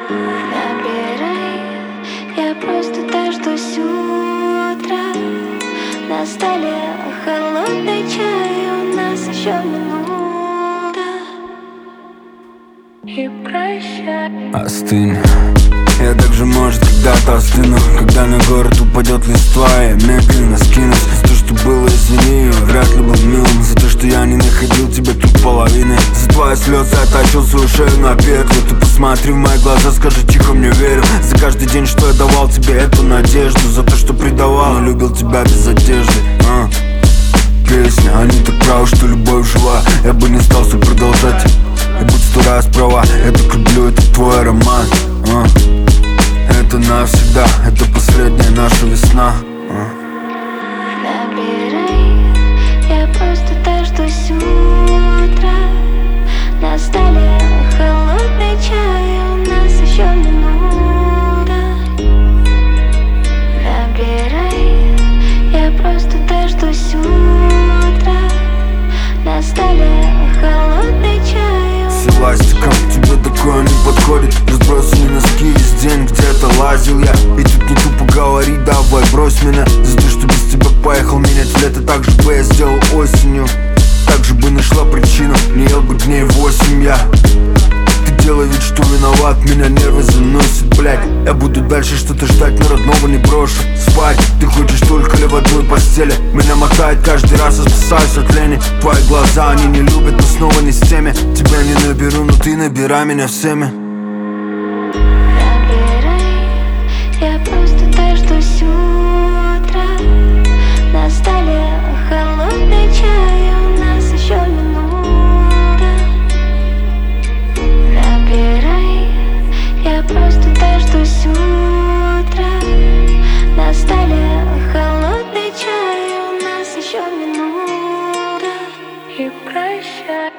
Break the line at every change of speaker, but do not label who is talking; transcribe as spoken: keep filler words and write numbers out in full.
Набирай, я просто дождусь утра. На столе холодный чай, у нас еще минута. И прощай.
Остынь. Я также, может, когда-то остыну, когда на город упадет листва. Я медленно скинусь. За то, что было, извини, я вряд ли был милым. За то, что я не находил тебя тут половины. За твои слезы я тащил свою шею на петлю. Ты посмотри в мои глаза, скажи тихо, мне верю. За каждый день, что я давал тебе эту надежду. За то, что предавал, но любил тебя без одежды. а. Песня, они так правы, что любовь жива. Я бы не стал все продолжать. И будь сто раз права, я так люблю этот твой аромат. а. Это навсегда, это последняя наша весна. а.
Набирай, я просто дождусь утра. На столе холодный чай, у нас еще минута. Набирай, я просто дождусь утра. На столе холодный чай.
С эластиком тебе такое не подходит. Разбросанные носки весь день, где-то лазил я. И тут не тупо говорить, давай брось меня. За то, что без тебя поехал менять лето. Так же бы я сделал осенью. Так же бы нашла причину, не ел бы дней восемь я. Ты делай вид, что виноват, меня нервы заносит, блядь. Я буду дальше что-то ждать, но родного не брошу. Спать, ты хочешь только ли в одной постели. Меня мотает каждый раз, я спасаюсь от лени. Твои глаза, они не любят, но снова не с теми. Тебя не наберу, но ты набирай меня всеми.
Набирай, я просто дождусь утра. На столе холодный чай, у нас еще минута. Набирай, я просто дождусь утра. На столе холодный чай, у нас еще минута. И прощай.